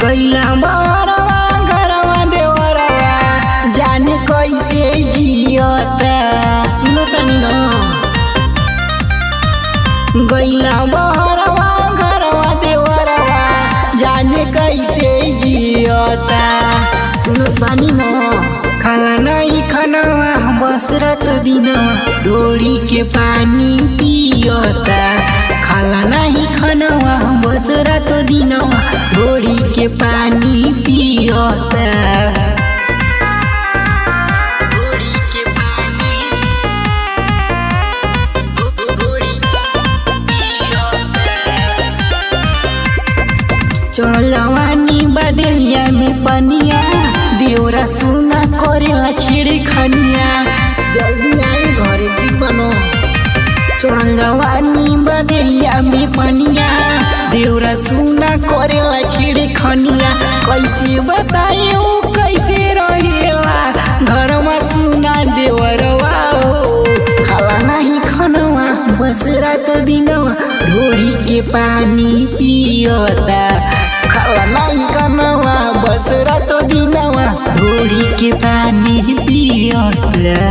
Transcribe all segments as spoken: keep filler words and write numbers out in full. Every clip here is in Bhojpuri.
गैला बहरवा घरवा देवरवा जाने कैसे जियता। सुनो तनी न गैला बहरवा घरवा देवरवा जाने कैसे जियता। सुनो पानी न खाला नहीं खानवा बस रात दिनवा डोरी के पानी पियता। खाला नहीं खानवा बस रात दिनवा डोरी के पानी पियता। चलवानी बदलिया में पनिया देवरा सुना करेला छिड़ी खनिया। जल्दी आई घरे की बनो। चलवानी बदलिया में पनिया देवरा सुना करेला छिड़ी खनिया। कैसे बतायो कैसे रहेला घर में सुना देवरवा हो। खाला नहीं खनवा बस रात दिनवा ढोरी के पानी पियता। खाला नहीं खनवा बस रात दिनवा ढोरी के पानी पियता।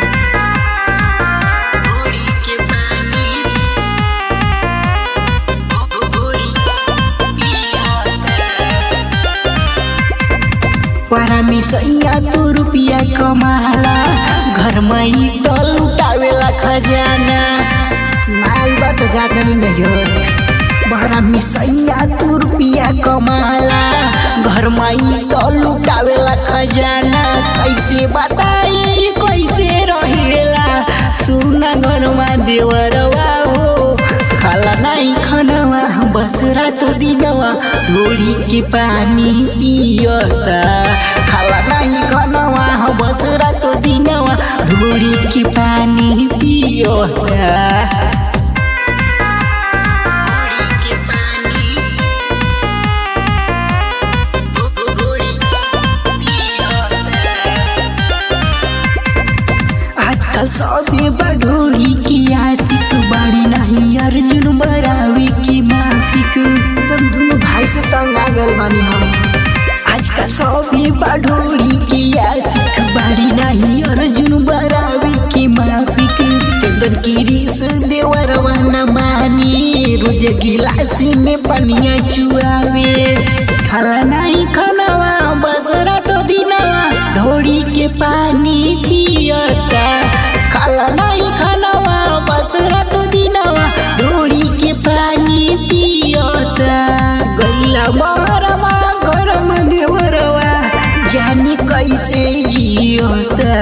पारा में सैया तू रुपया कमाला घर में ही तो लुटावेला खजाना। नाई बात जाता नहीं हो पारा में सैया तू रुपया कमाला घर में ही तो लुटावेला खजाना। कैसे बताई कैसे रहेला सुना घर में देवरवा हो। खाला नहीं खनवा बस रात दिनवा ढोरी के पानी पियता। खाला नहीं खनवा बस रात दिनवा ढोरी के पानी पियता। आजकल सभी बढोरी की आशिक बड़ी नहीं अर्जुन बरावी की माफिक। तुम दोनों भाई से तंग आ गए बानी हम। आजकल सभी बढोरी की आशिक बड़ी नहीं अर्जुन बरावी की माफिक। चंदन की रीस देवरवा न मानी रोज गिलासी में पनिया चुआवे। खाला नहीं खनवा बस रात दिनवा ढोरी के पानी पियता। खाला नहीं खनवा बस रात दिनवा ढोरी के पानी पियता। गैला बहरवा घर में देवरवा जाने कैसे जियता।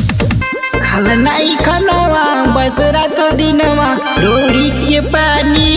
खाला नहीं खनवा बस रात दिनवा ढोरी के पानी